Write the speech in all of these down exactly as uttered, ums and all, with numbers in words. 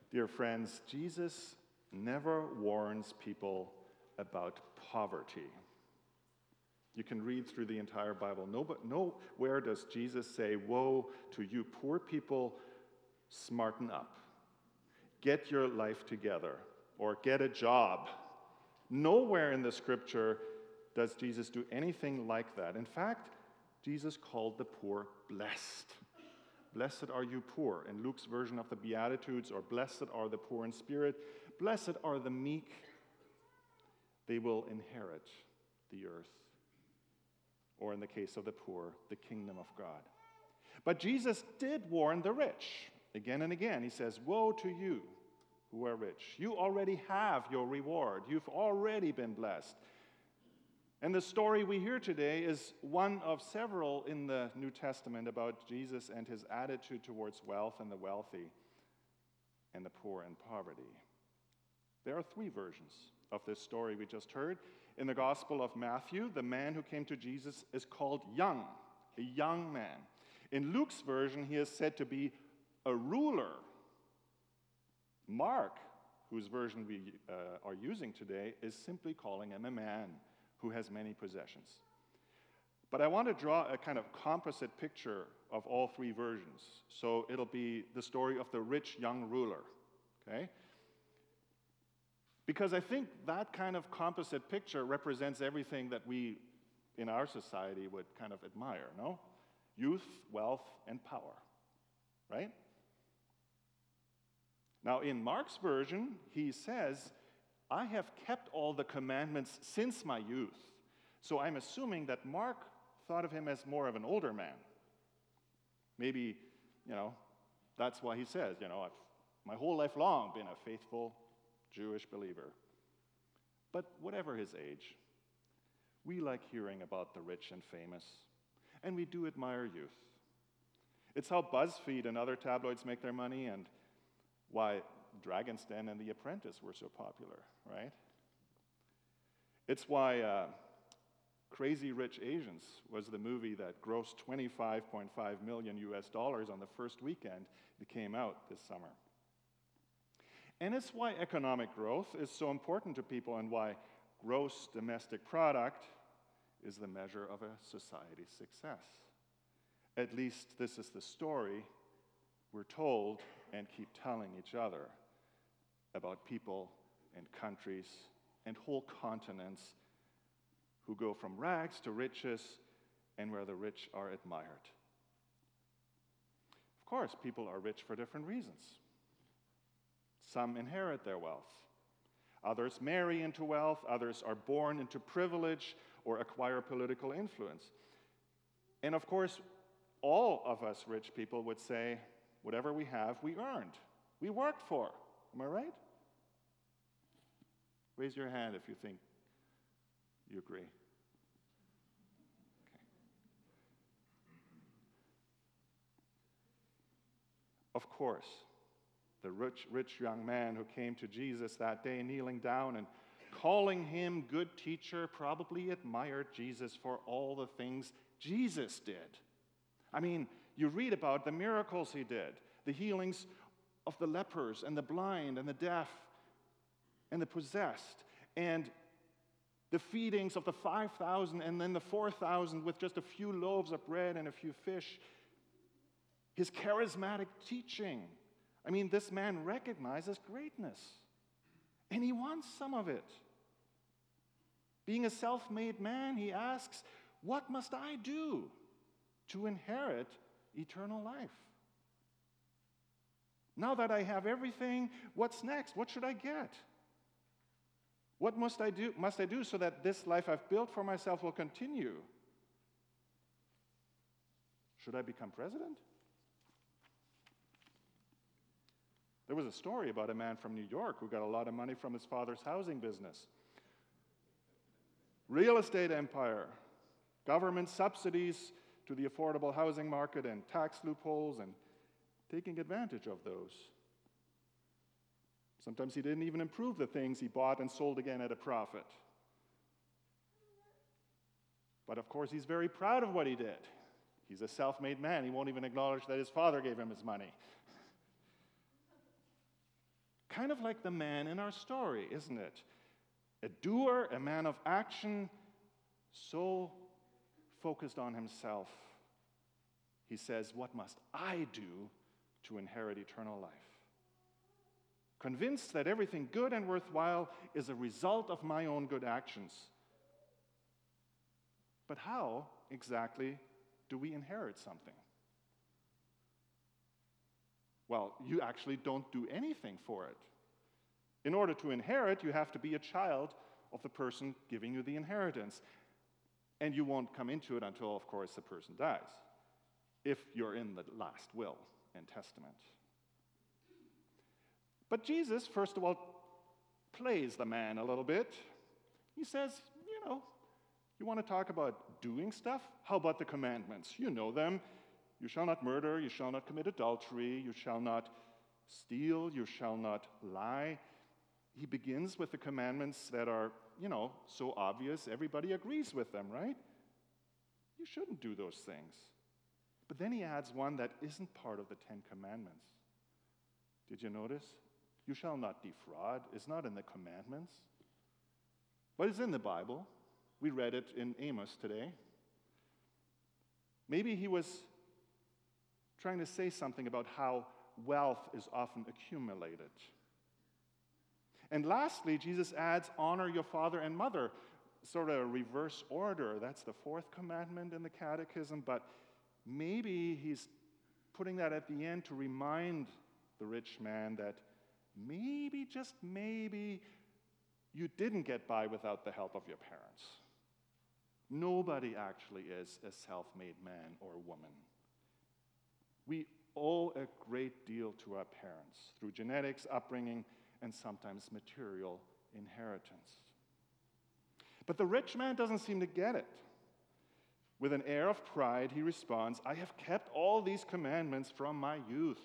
Dear friends, Jesus never warns people about poverty. You can read through the entire Bible. No, nowhere does Jesus say, woe to you poor people, smarten up. Get your life together, or get a job. Nowhere in the scripture does Jesus do anything like that. In fact, Jesus called the poor blessed. Blessed are you poor, in Luke's version of the Beatitudes, or blessed are the poor in spirit. Blessed are the meek. They will inherit the earth. Or in the case of the poor, the kingdom of God. But Jesus did warn the rich. Again and again, he says, woe to you who are rich. You already have your reward. You've already been blessed. And the story we hear today is one of several in the New Testament about Jesus and his attitude towards wealth and the wealthy and the poor and poverty. There are three versions of this story we just heard. In the Gospel of Matthew, the man who came to Jesus is called young, a young man. In Luke's version, he is said to be a ruler. Mark, whose version we uh, are using today, is simply calling him a man who has many possessions. But I want to draw a kind of composite picture of all three versions. So it'll be the story of the rich young ruler, okay? Because I think that kind of composite picture represents everything that we in our society would kind of admire, no? Youth, wealth, and power, right? Now, in Mark's version, he says, I have kept all the commandments since my youth. So I'm assuming that Mark thought of him as more of an older man. Maybe, you know, that's why he says, you know, I've my whole life long been a faithful Jewish believer. But whatever his age, we like hearing about the rich and famous, and we do admire youth. It's how BuzzFeed and other tabloids make their money, and why Dragon's Den and The Apprentice were so popular, right? It's why uh, Crazy Rich Asians was the movie that grossed twenty-five point five million U S dollars on the first weekend it came out this summer. And it's why economic growth is so important to people, and why gross domestic product is the measure of a society's success. At least this is the story we're told and keep telling each other about people and countries and whole continents who go from rags to riches, and where the rich are admired. Of course, people are rich for different reasons. Some inherit their wealth. Others marry into wealth. Others are born into privilege or acquire political influence. And of course, all of us rich people would say, whatever we have, we earned. We worked for. Am I right? Raise your hand if you think you agree. Okay. Of course, the rich, rich young man who came to Jesus that day, kneeling down and calling him good teacher, probably admired Jesus for all the things Jesus did. I mean, you read about the miracles he did, the healings of the lepers and the blind and the deaf and the possessed, and the feedings of the five thousand and then the four thousand with just a few loaves of bread and a few fish. His charismatic teaching. I mean, this man recognizes greatness, and he wants some of it. Being a self-made man, he asks, what must I do to inherit eternal life? Now that I have everything, what's next? What should I get? What must I do, must I do so that this life I've built for myself will continue? Should I become president? There was a story about a man from New York who got a lot of money from his father's housing business. Real estate empire, government subsidies to the affordable housing market, and tax loopholes, and taking advantage of those. Sometimes he didn't even improve the things he bought and sold again at a profit. But of course, he's very proud of what he did. He's a self-made man. He won't even acknowledge that his father gave him his money. Kind of like the man in our story, isn't it? A doer, a man of action, so focused on himself. He says, what must I do to inherit eternal life? Convinced that everything good and worthwhile is a result of my own good actions. But how exactly do we inherit something? Well, you actually don't do anything for it. In order to inherit, you have to be a child of the person giving you the inheritance. And you won't come into it until, of course, the person dies, if you're in the last will and testament. But Jesus, first of all, plays the man a little bit. He says, you know, you want to talk about doing stuff? How about the commandments? You know them. You shall not murder, you shall not commit adultery, you shall not steal, you shall not lie. He begins with the commandments that are, you know, so obvious, everybody agrees with them, right? You shouldn't do those things. But then he adds one that isn't part of the Ten Commandments. Did you notice? You shall not defraud is not in the commandments, but it's in the Bible. We read it in Amos today. Maybe he was trying to say something about how wealth is often accumulated. And lastly, Jesus adds, honor your father and mother, sort of a reverse order. That's the fourth commandment in the Catechism, but maybe he's putting that at the end to remind the rich man that maybe, just maybe, you didn't get by without the help of your parents. Nobody actually is a self-made man or woman. We owe a great deal to our parents through genetics, upbringing, and sometimes material inheritance. But the rich man doesn't seem to get it. With an air of pride, he responds, I have kept all these commandments from my youth.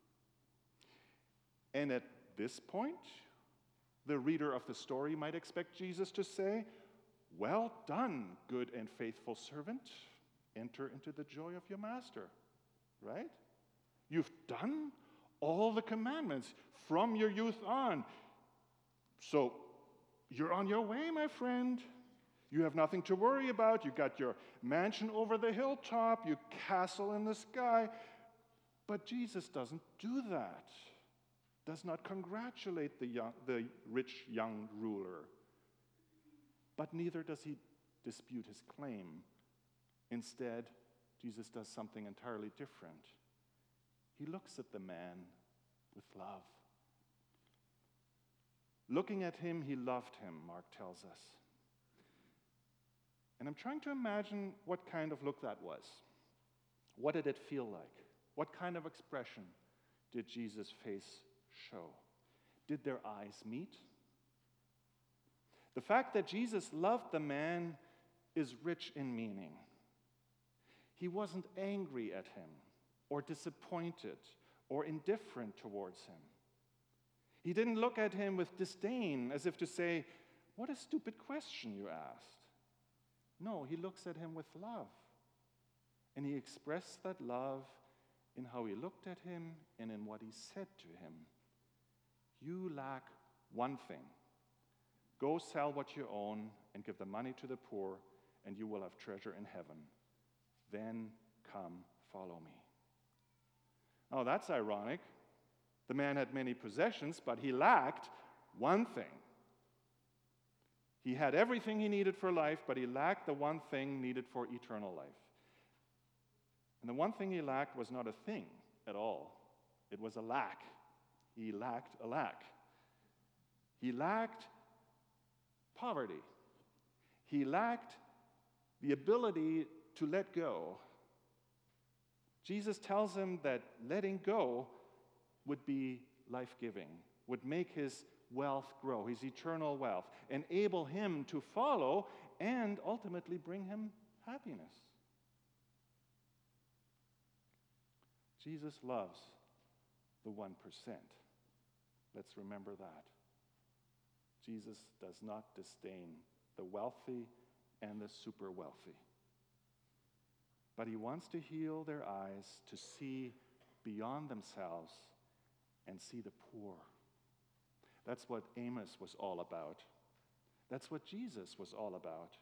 And at this point, the reader of the story might expect Jesus to say, well done, good and faithful servant. Enter into the joy of your master. Right? You've done all the commandments from your youth on. So you're on your way, my friend. You have nothing to worry about. You got your mansion over the hilltop, your castle in the sky. But Jesus doesn't do that. Does not congratulate the, young, the rich young ruler. But neither does he dispute his claim. Instead, Jesus does something entirely different. He looks at the man with love. Looking at him, he loved him, Mark tells us. And I'm trying to imagine what kind of look that was. What did it feel like? What kind of expression did Jesus' face show? Did their eyes meet? The fact that Jesus loved the man is rich in meaning. He wasn't angry at him, or disappointed, or indifferent towards him. He didn't look at him with disdain, as if to say, what a stupid question you asked. No, he looks at him with love. And he expressed that love in how he looked at him and in what he said to him. You lack one thing. Go sell what you own and give the money to the poor, and you will have treasure in heaven. Then come follow me. Oh, that's ironic. The man had many possessions, but he lacked one thing. He had everything he needed for life, but he lacked the one thing needed for eternal life. And the one thing he lacked was not a thing at all. It was a lack. He lacked a lack. He lacked poverty. He lacked the ability to let go. Jesus tells him that letting go would be life-giving, would make his wealth grow, his eternal wealth, enable him to follow and ultimately bring him happiness. Jesus loves the one percent. Let's remember that. Jesus does not disdain the wealthy and the super wealthy. But he wants to heal their eyes to see beyond themselves and see the poor That's what Amos was all about. That's what Jesus was all about.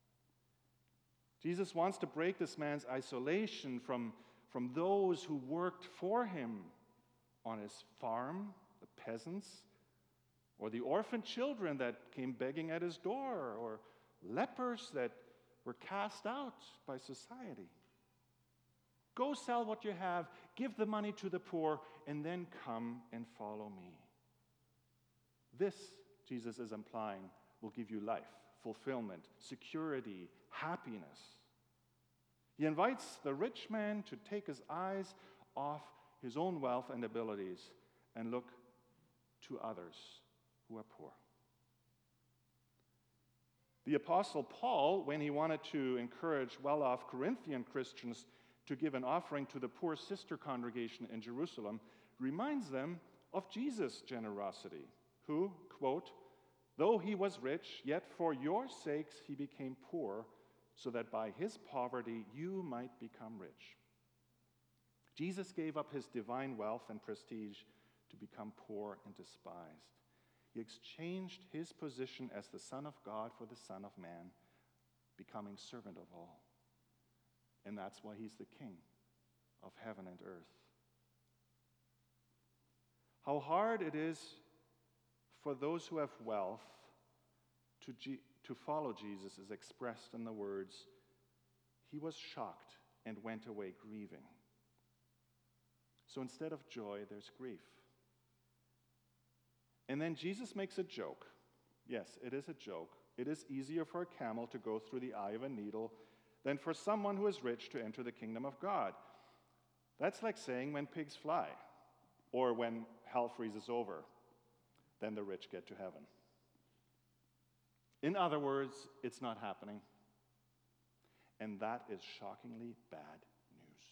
Jesus wants to break this man's isolation from, from those who worked for him on his farm, the peasants, or the orphan children that came begging at his door, or lepers that were cast out by society. Go sell what you have, give the money to the poor, and then come and follow me. This, Jesus is implying, will give you life, fulfillment, security, happiness. He invites the rich man to take his eyes off his own wealth and abilities and look to others who are poor. The Apostle Paul, when he wanted to encourage well-off Corinthian Christians to give an offering to the poor sister congregation in Jerusalem, reminds them of Jesus' generosity, who, quote, though he was rich, yet for your sakes he became poor, so that by his poverty you might become rich. Jesus gave up his divine wealth and prestige to become poor and despised. He exchanged his position as the Son of God for the Son of Man, becoming servant of all. And that's why he's the King of heaven and earth. How hard it is for those who have wealth to, G- to follow Jesus is expressed in the words, he was shocked and went away grieving. So instead of joy, there's grief. And then Jesus makes a joke. Yes, it is a joke. It is easier for a camel to go through the eye of a needle than for someone who is rich to enter the kingdom of God. That's like saying when pigs fly, or when hell freezes over, then the rich get to heaven. In other words, it's not happening. And that is shockingly bad news.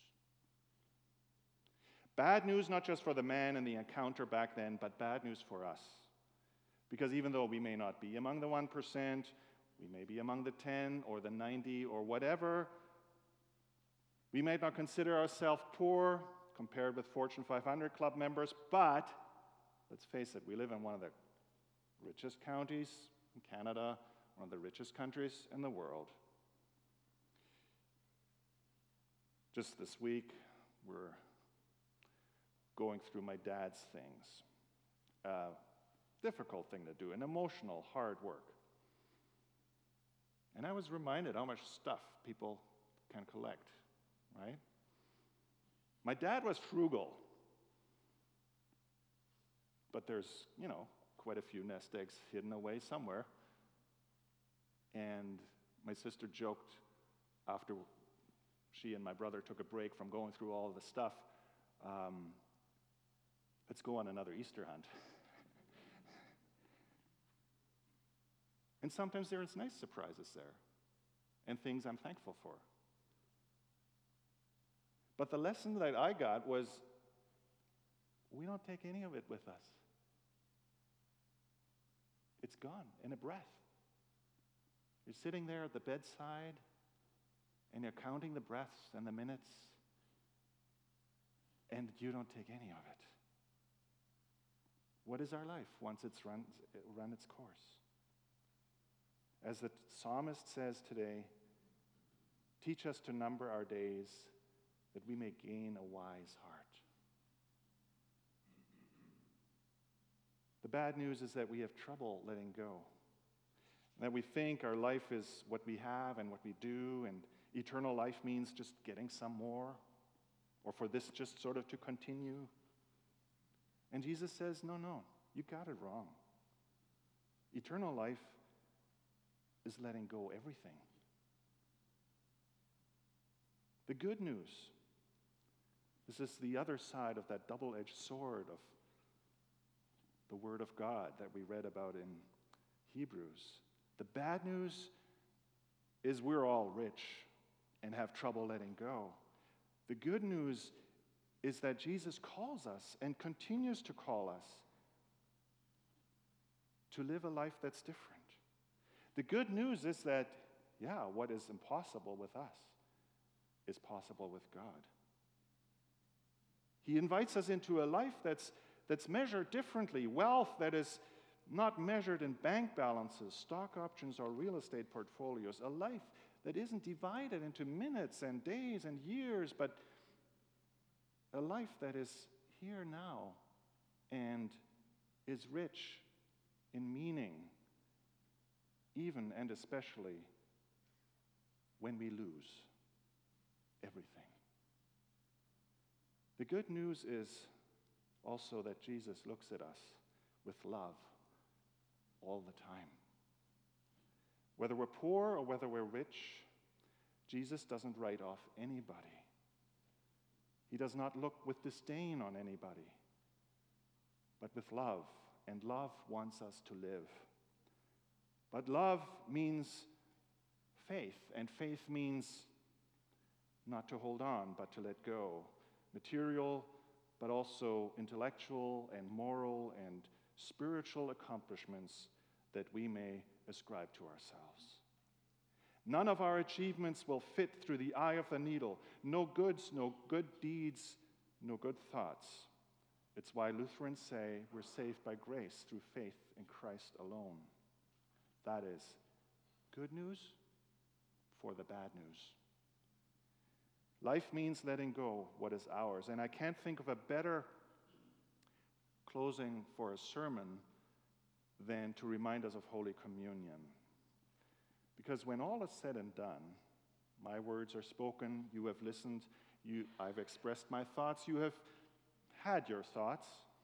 Bad news not just for the man in the encounter back then, but bad news for us. Because even though we may not be among the one percent, we may be among the ten or the ninety or whatever, we may not consider ourselves poor compared with Fortune five hundred club members, but let's face it, we live in one of the richest counties in Canada, one of the richest countries in the world. Just this week, we're going through my dad's things. Uh, difficult thing to do, an emotional, hard work. And I was reminded how much stuff people can collect, right? My dad was frugal, but there's, you know, quite a few nest eggs hidden away somewhere. And my sister joked after she and my brother took a break from going through all of the stuff, um, let's go on another Easter hunt. And sometimes there's nice surprises there and things I'm thankful for. But the lesson that I got was we don't take any of it with us. It's gone in a breath. You're sitting there at the bedside and you're counting the breaths and the minutes and you don't take any of it. What is our life once it's run, run its course? As the psalmist says today, teach us to number our days that we may gain a wise heart. The bad news is that we have trouble letting go. That we think our life is what we have and what we do, and eternal life means just getting some more, or for this just sort of to continue. And Jesus says, no, no, you got it wrong. Eternal life is letting go everything. The good news, this is the other side of that double-edged sword of the Word of God that we read about in Hebrews. The bad news is we're all rich and have trouble letting go. The good news is that Jesus calls us and continues to call us to live a life that's different. The good news is that, yeah, what is impossible with us is possible with God. He invites us into a life that's, that's measured differently, wealth that is not measured in bank balances, stock options, or real estate portfolios. A life that isn't divided into minutes and days and years, but a life that is here now and is rich in meaning, even and especially when we lose everything. The good news is also that Jesus looks at us with love all the time. Whether we're poor or whether we're rich, Jesus doesn't write off anybody. He does not look with disdain on anybody, but with love, and love wants us to live. But love means faith, and faith means not to hold on, but to let go. Material, but also intellectual and moral and spiritual accomplishments that we may ascribe to ourselves. None of our achievements will fit through the eye of the needle. No goods, no good deeds, no good thoughts. It's why Lutherans say we're saved by grace through faith in Christ alone. That is good news for the bad news. Life means letting go what is ours, and I can't think of a better closing for a sermon than to remind us of Holy Communion. Because when all is said and done, my words are spoken, you have listened, you, I've expressed my thoughts, you have had your thoughts.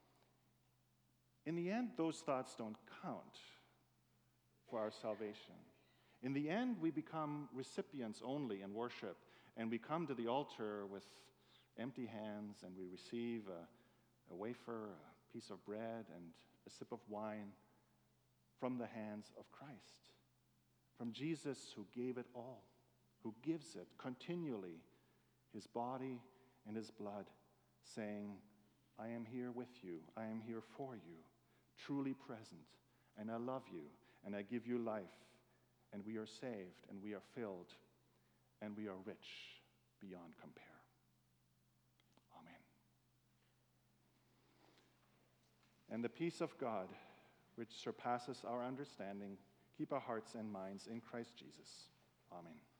In the end, those thoughts don't count for our salvation. In the end, we become recipients only in worship, and we come to the altar with empty hands, and we receive a, a wafer, a piece of bread, and a sip of wine from the hands of Christ, from Jesus who gave it all, who gives it continually, his body and his blood, saying, I am here with you, I am here for you, truly present, and I love you, and I give you life, and we are saved, and we are filled, and we are rich beyond compare. Amen. And the peace of God, which surpasses our understanding, keep our hearts and minds in Christ Jesus. Amen.